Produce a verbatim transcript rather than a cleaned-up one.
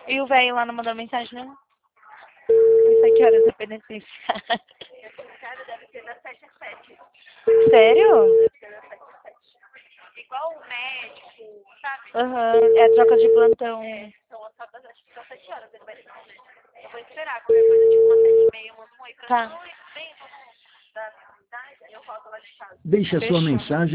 E o velho lá não mandou mensagem, não? Não sei que horas é beneficiário. Deve ser das sete às sete. Sério? Igual o médico, sabe? Aham, uhum. É troca de plantão. É, são as só das acho que são sete horas, ele vai responder. Eu vou esperar, qualquer coisa, tipo, uma sete e meia, eu mando um oi pra tá. oi, bem, todo mundo da cidade, aí eu volto lá de casa. Deixe a sua Fechou. mensagem